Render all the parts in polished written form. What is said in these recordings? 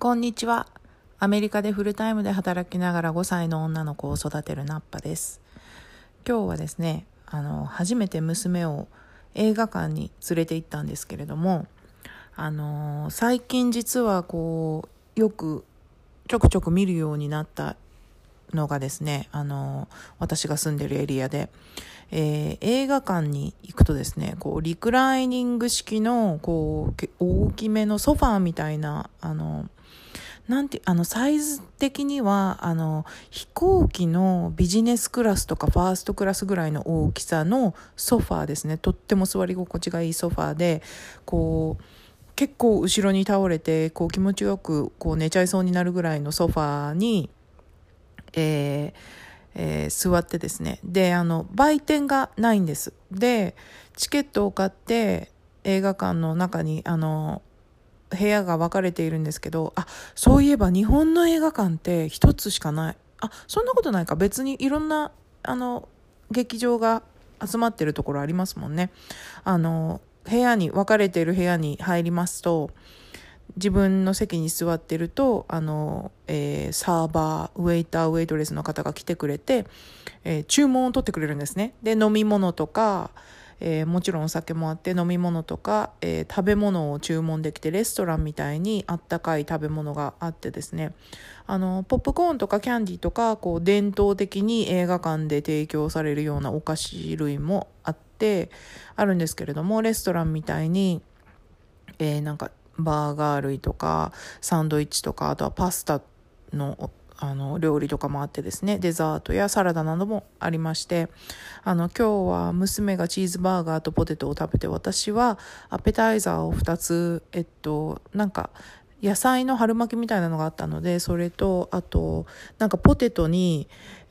こんにちは。アメリカでフルタイムで働きながら5歳の女の子を育てるナッパです。今日はですね、初めて娘を映画館に連れて行ったんですけれども、最近実はよくちょくちょく見るようになったのがですね、私が住んでるエリアで、映画館に行くとですね、リクライニング式の大きめのソファーみたいなサイズ的には飛行機のビジネスクラスとかファーストクラスぐらいの大きさのソファーですね。とっても座り心地がいいソファーで、結構後ろに倒れて気持ちよく寝ちゃいそうになるぐらいのソファーに、座ってですね、で売店がないんです。でチケットを買って映画館の中に部屋が分かれているんですけど、そういえば日本の映画館って一つしかない。そんなことないか。別にいろんな劇場が集まってるところありますもんね。部屋に分かれている部屋に入りますと、自分の席に座ってるとサーバー、ウェイター、ウェイトレスの方が来てくれて、注文を取ってくれるんですね。で飲み物とか、もちろんお酒もあって、飲み物とか、食べ物を注文できて、レストランみたいにあったかい食べ物があってですね、ポップコーンとかキャンディーとか伝統的に映画館で提供されるようなお菓子類もあるんですけれども、レストランみたいに、バーガー類とかサンドイッチとか、あとはパスタの料理とかもあってですね、デザートやサラダなどもありまして、今日は娘がチーズバーガーとポテトを食べて、私はアペタイザーを2つ、野菜の春巻きみたいなのがあったので、それとあとポテトに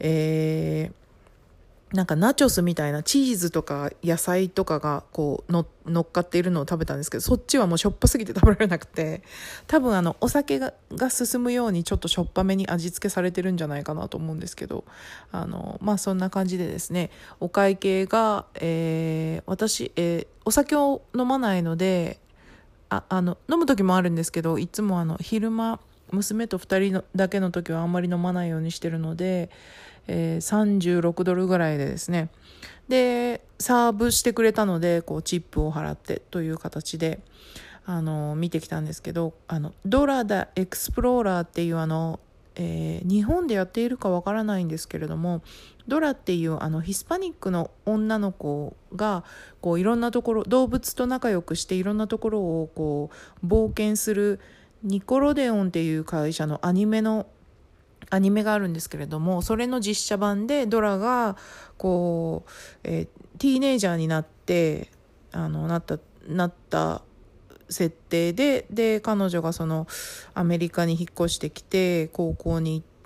ナチョスみたいなチーズとか野菜とかが乗っかっているのを食べたんですけど、そっちはもうしょっぱすぎて食べられなくて、多分お酒が進むようにちょっとしょっぱめに味付けされてるんじゃないかなと思うんですけど、そんな感じでですね、お会計が、私、お酒を飲まないので、飲む時もあるんですけど、いつも昼間娘と2人だけの時はあんまり飲まないようにしてるので、$36ぐらいでですね、でサーブしてくれたのでチップを払ってという形で見てきたんですけど、ドラ・ダ・エクスプローラーっていう日本でやっているかわからないんですけれども、ドラっていうヒスパニックの女の子がいろんなところ、動物と仲良くしていろんなところを冒険する、ニコロデオンっていう会社のアニメがあるんですけれども、それの実写版でドラがティーネイジャーになってなった設定で彼女がアメリカに引っ越してきて高校に行って、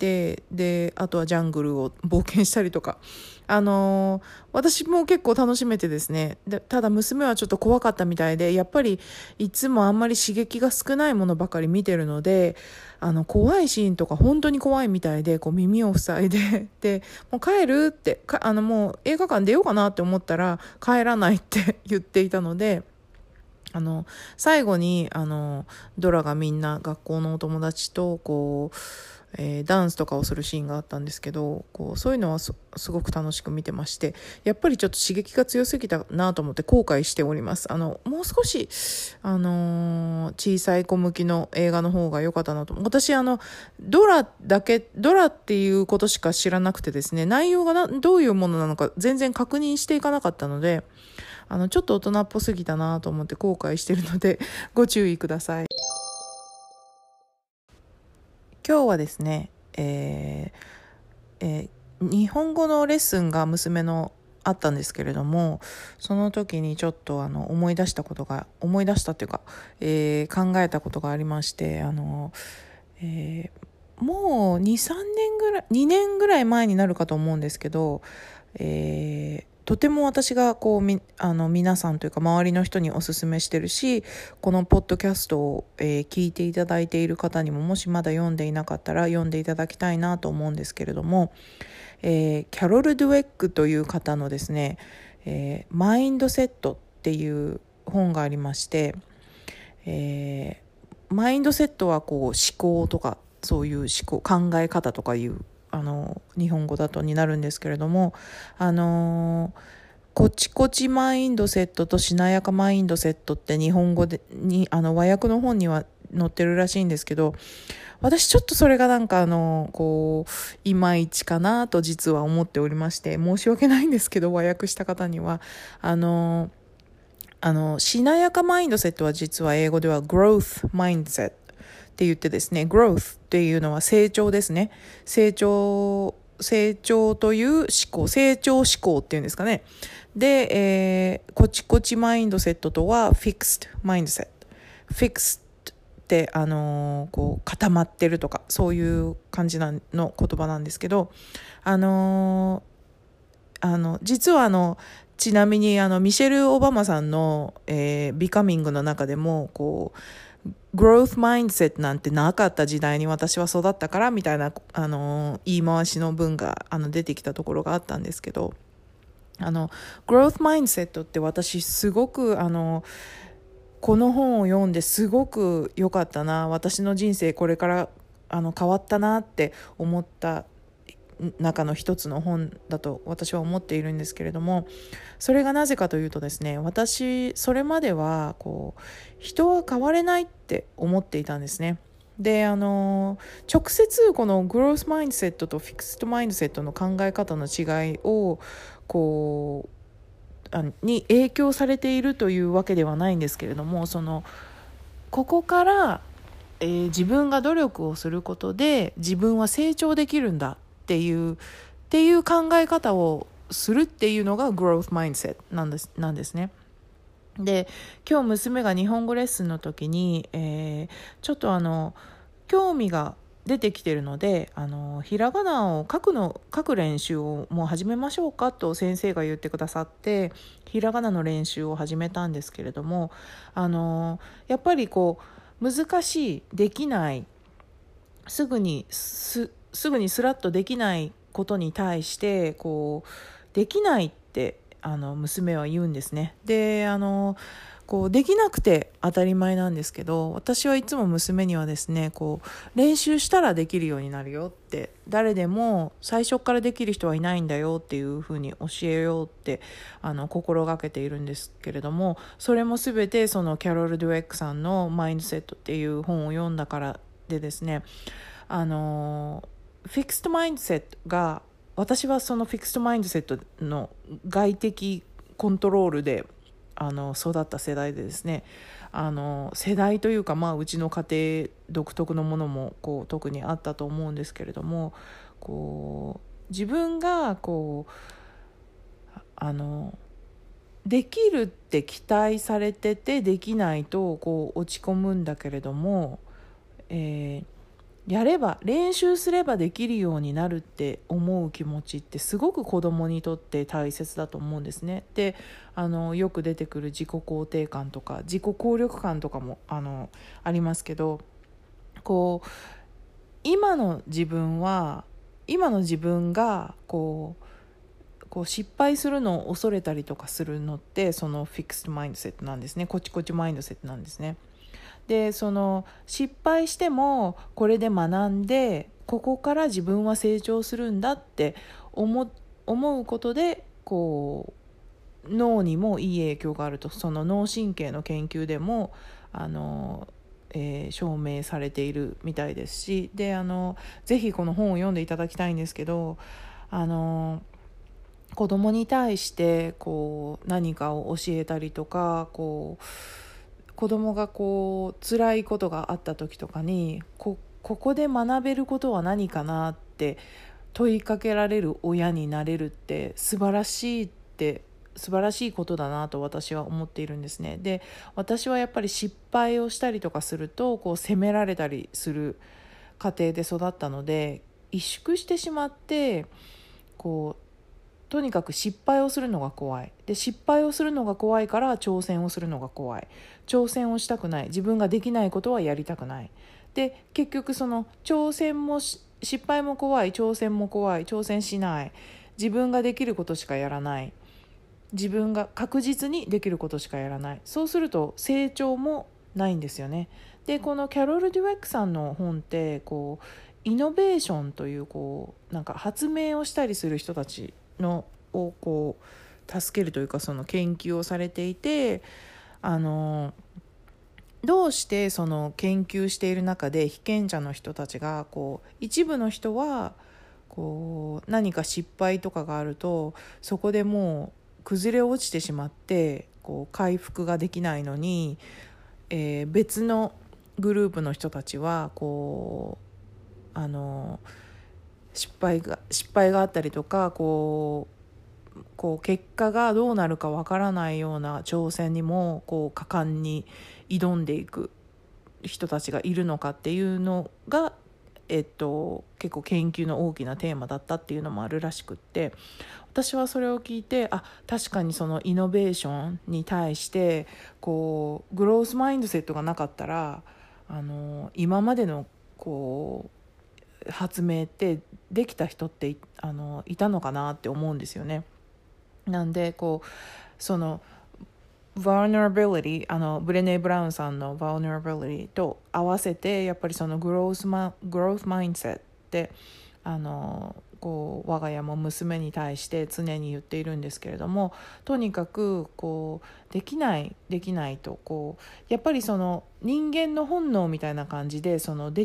であとはジャングルを冒険したりとか、私も結構楽しめてですね。ただ娘はちょっと怖かったみたいで、やっぱりいつもあんまり刺激が少ないものばかり見てるので、怖いシーンとか本当に怖いみたいで耳を塞いででもう帰るってもう映画館出ようかなって思ったら帰らないって言っていたので、最後にドラがみんな学校のお友達とダンスとかをするシーンがあったんですけど、そういうのはすごく楽しく見てまして、やっぱりちょっと刺激が強すぎたなと思って後悔しております。もう少し小さい子向きの映画の方が良かったなと。私ドラっていうことしか知らなくてですね、内容がどういうものなのか全然確認していかなかったので、ちょっと大人っぽすぎたなと思って後悔してるのでご注意ください。今日はですね、日本語のレッスンが娘のあったんですけれども、その時にちょっと思い出したっていうか、考えたことがありまして、もう2年ぐらい前になるかと思うんですけど、とても私が皆さんというか周りの人におすすめしてるし、このポッドキャストを、聞いていただいている方にも、もしまだ読んでいなかったら読んでいただきたいなと思うんですけれども、キャロル・ドゥエックという方のですね、マインドセットっていう本がありまして、 マインドセットはこう思考とかそういう考え方とかいう日本語だとになるんですけれども、コチコチマインドセットとしなやかマインドセットって日本語で和訳の本には載ってるらしいんですけど、私ちょっとそれがなんかいまいちかなと実は思っておりまして、申し訳ないんですけど、和訳した方にはしなやかマインドセットは実は英語では growth mindset って言ってですね、growth っていうのは成長ですね。成長という思考、成長思考っていうんですかね。で、コチコチマインドセットとは fixed mindset。fixed ってこう固まってるとかそういう感じの言葉なんですけど、実はちなみにミシェル・オバマさんの、ビカミングの中でもこうgrowth mindset なんてなかった時代に私は育ったからみたいな言い回しの文が出てきたところがあったんですけど、growth mindset って私すごくこの本を読んですごく良かったな、私の人生これから変わったなって思った中の一つの本だと私は思っているんですけれども、それがなぜかというとですね、私それまではこう人は変われないって思っていたんですね。で直接このグロースマインドセットとフィクストマインドセットの考え方の違いをこうに影響されているというわけではないんですけれども、ここから、自分が努力をすることで自分は成長できるんだっていう考え方をするっていうのが growth mindset なんですね。で、今日娘が日本語レッスンの時に、ちょっと興味が出てきてるのでひらがなを書く練習をもう始めましょうかと先生が言ってくださって、ひらがなの練習を始めたんですけれども、やっぱりこう難しい、できない、すぐにスラッとできないことに対してこうできないって娘は言うんですね。でこうできなくて当たり前なんですけど、私はいつも娘にはですね、こう練習したらできるようになるよって、誰でも最初からできる人はいないんだよっていうふうに教えようって心がけているんですけれども、それも全てそのキャロル・ドゥエックさんのマインドセットっていう本を読んだからでですね、フィクストマインドセットが、私はそのフィクストマインドセットの外的コントロールで育った世代でですね、世代というか、うちの家庭独特のものもこう特にあったと思うんですけれども、こう自分がこうできるって期待されててできないとこう落ち込むんだけれども、やれば練習すればできるようになるって思う気持ちってすごく子供にとって大切だと思うんですね。でよく出てくる自己肯定感とか自己効力感とかもありますけど、こう今の自分がこう失敗するのを恐れたりとかするのってそのフィクストマインドセットなんですね。コチコチマインドセットなんですね。で失敗してもこれで学んでここから自分は成長するんだって思うことでこう脳にもいい影響があると、その脳神経の研究でも証明されているみたいですし、でぜひこの本を読んでいただきたいんですけど、子供に対してこう何かを教えたりとか、こう子供がこう辛いことがあった時とかにここで学べることは何かなって問いかけられる親になれるって素晴らしいことだなと私は思っているんですね。で、私はやっぱり失敗をしたりとかするとこう責められたりする家庭で育ったので、萎縮してしまってこうとにかく失敗をするのが怖い。で、失敗をするのが怖いから挑戦をするのが怖い。挑戦をしたくない。自分ができないことはやりたくない。で、結局その挑戦も失敗も怖い、挑戦も怖い、挑戦しない。自分ができることしかやらない。自分が確実にできることしかやらない。そうすると成長もないんですよね。でこのキャロル・デュエックさんの本ってこうイノベーションというなんか発明をしたりする人たちのを助けるというか、その研究をされていて、どうしてその研究している中で被験者の人たちが一部の人は何か失敗とかがあるとそこでもう崩れ落ちてしまって回復ができないのに、別のグループの人たちは失敗があったりとか結果がどうなるかわからないような挑戦にも果敢に挑んでいく人たちがいるのかっていうのが、結構研究の大きなテーマだったっていうのもあるらしくって、私はそれを聞いて確かにそのイノベーションに対してグロースマインドセットがなかったら今までの発明ってできた人っていたのかなって思うんですよね。なんでそのvulnerability、ブレネー・ブラウンさんの vulnerability と合わせてやっぱりそのgrowth mindset って我が家も娘に対して常に言っているんですけれども、とにかくできないとやっぱりその人間の本能みたいな感じで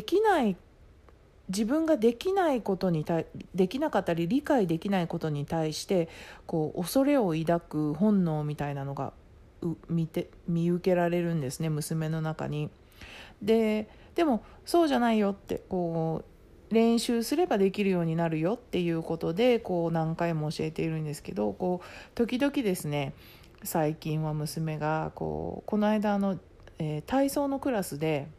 自分ができないことにできなかったり理解できないことに対して恐れを抱く本能みたいなのが見受けられるんですね、娘の中に。でもそうじゃないよって練習すればできるようになるよっていうことで何回も教えているんですけど、時々ですね、最近は娘がこの間体操のクラスで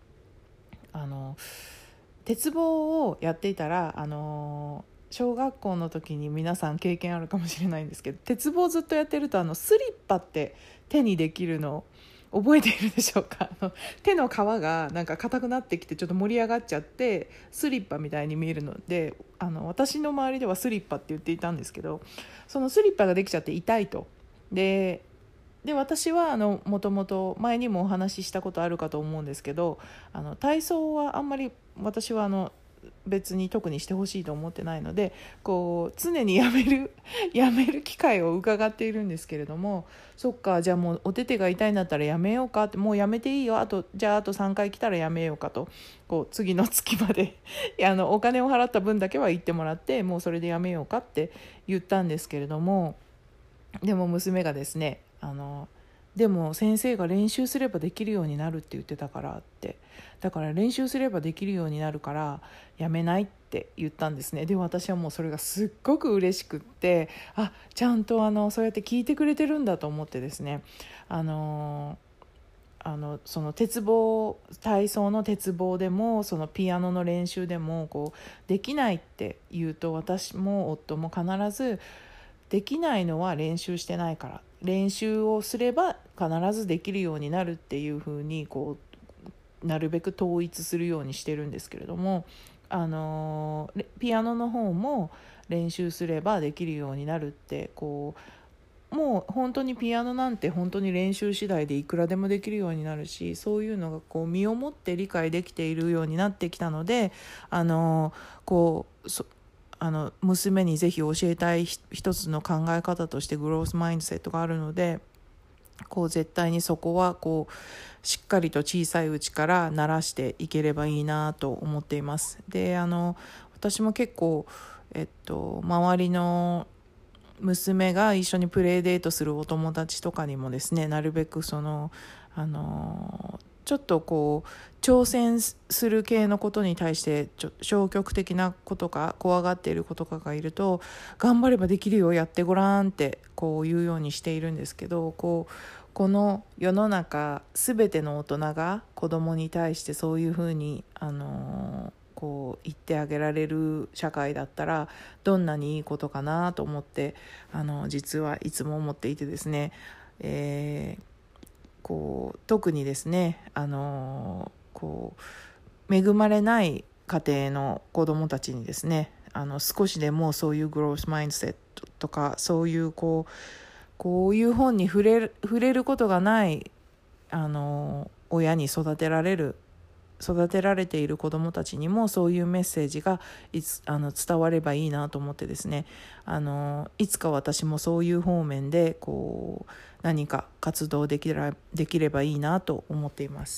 鉄棒をやっていたら小学校の時に皆さん経験あるかもしれないんですけど、鉄棒ずっとやってるとスリッパって手にできるの覚えているでしょうか。手の皮がなんか硬くなってきてちょっと盛り上がっちゃってスリッパみたいに見えるので私の周りではスリッパって言っていたんですけど、そのスリッパができちゃって痛いと。で私はもともと前にもお話ししたことあるかと思うんですけど、体操はあんまり私は別に特にしてほしいと思ってないので常にやめる機会を伺っているんですけれども、そっかじゃあもうお手手が痛いんだったらやめようかって、もうやめていいよ、じゃああと3回来たらやめようかと次の月までお金を払った分だけは行ってもらってもうそれでやめようかって言ったんですけれども、でも娘がですねでも先生が練習すればできるようになるって言ってたからって、だから練習すればできるようになるからやめないって言ったんですね。で私はもうそれがすっごく嬉しくって、ちゃんとそうやって聞いてくれてるんだと思ってですね、その体操の鉄棒でもそのピアノの練習でもできないって言うと、私も夫も必ずできないのは練習してないから、練習をすれば必ずできるようになるっていう風になるべく統一するようにしてるんですけれども、ピアノの方も練習すればできるようになるってもう本当にピアノなんて本当に練習次第でいくらでもできるようになるし、そういうのが身をもって理解できているようになってきたので娘にぜひ教えたい一つの考え方としてグロースマインドセットがあるので、絶対にそこはしっかりと小さいうちから慣らしていければいいなと思っています。で私も結構、周りの娘が一緒にプレイデートするお友達とかにもですね、なるべくちょっと挑戦する系のことに対して消極的なことか怖がっている子とかがいると、頑張ればできるよ、やってごらんって言うようにしているんですけど、この世の中全ての大人が子供に対してそういうふうに言ってあげられる社会だったらどんなにいいことかなと思って実はいつも思っていてですね、特にですね恵まれない家庭の子どもたちにですね少しでもそういうグロースマインドセットとかそういうこういう本に触れることがない親に育てられている子どもたちにもそういうメッセージが伝わればいいなと思ってですね、いつか私もそういう方面でこう何か活動できればいいなと思っています。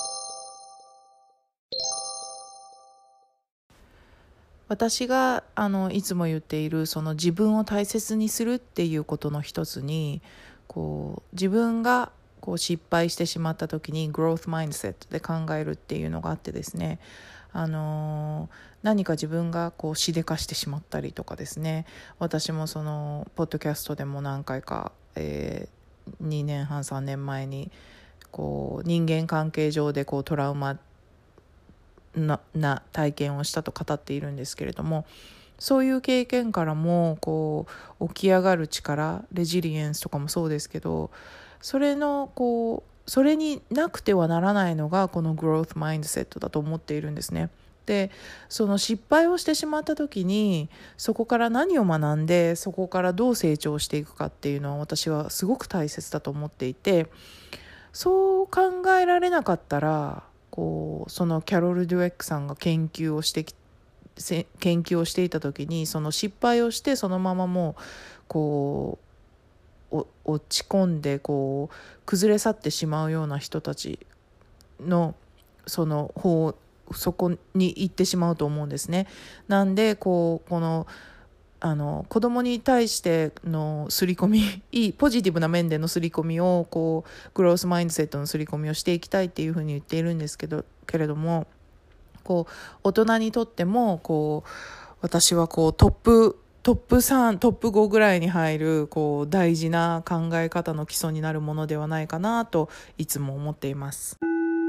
私がいつも言っているその自分を大切にするっていうことの一つに、こう自分が失敗してしまった時にグロースマインドセットで考えるっていうのがあってですね、何か自分がしでかしてしまったりとかですね、私もそのポッドキャストでも何回か、2年半3年前に人間関係上でトラウマな体験をしたと語っているんですけれども、そういう経験からも起き上がる力、レジリエンスとかもそうですけど、それになくてはならないのがこのグロースマインドセットだと思っているんですね。で、その失敗をしてしまった時にそこから何を学んで、そこからどう成長していくかっていうのは私はすごく大切だと思っていて、そう考えられなかったらそのキャロル・デュエックさんが研究をしていた時に、その失敗をしてそのままもう落ち込んで崩れ去ってしまうような人たちのそこに行ってしまうと思うんですね。なんで子供に対しての刷り込み、ポジティブな面での刷り込みをグロースマインドセットの刷り込みをしていきたいっていうふうに言っているんですけれども、大人にとっても私はトップ3トップ5ぐらいに入る大事な考え方の基礎になるものではないかなといつも思っています。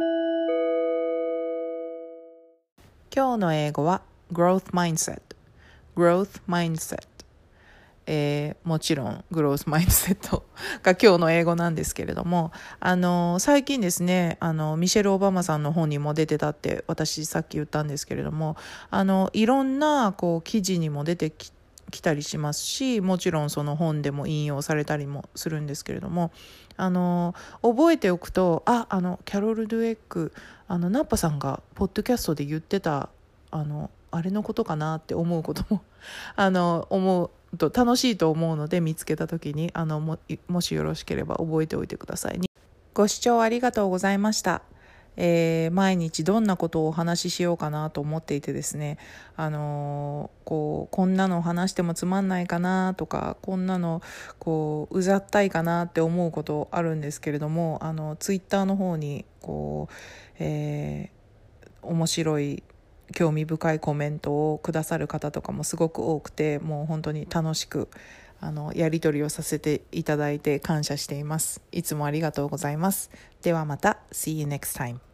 今日の英語は Growth Mindset。Growth Mindset。もちろんグロースマインドセットが今日の英語なんですけれども、最近ですね、ミシェル・オバマさんの本にも出てたって私さっき言ったんですけれども、いろんな記事にも出てきたりしますし、もちろんその本でも引用されたりもするんですけれども、覚えておくと、キャロル・ドゥエック、ナッパさんがポッドキャストで言ってたあれのことかなって思うことも思うと楽しいと思うので、見つけた時にもしよろしければ覚えておいてください。ご視聴ありがとうございました。毎日どんなことをお話ししようかなと思っていてですね、こんなの話してもつまんないかなとか、こんなのうざったいかなって思うことあるんですけれども、ツイッターの方に面白い興味深いコメントをくださる方とかもすごく多くて、もう本当に楽しくやり取りをさせていただいて感謝しています。いつもありがとうございます。ではまた。See you next time.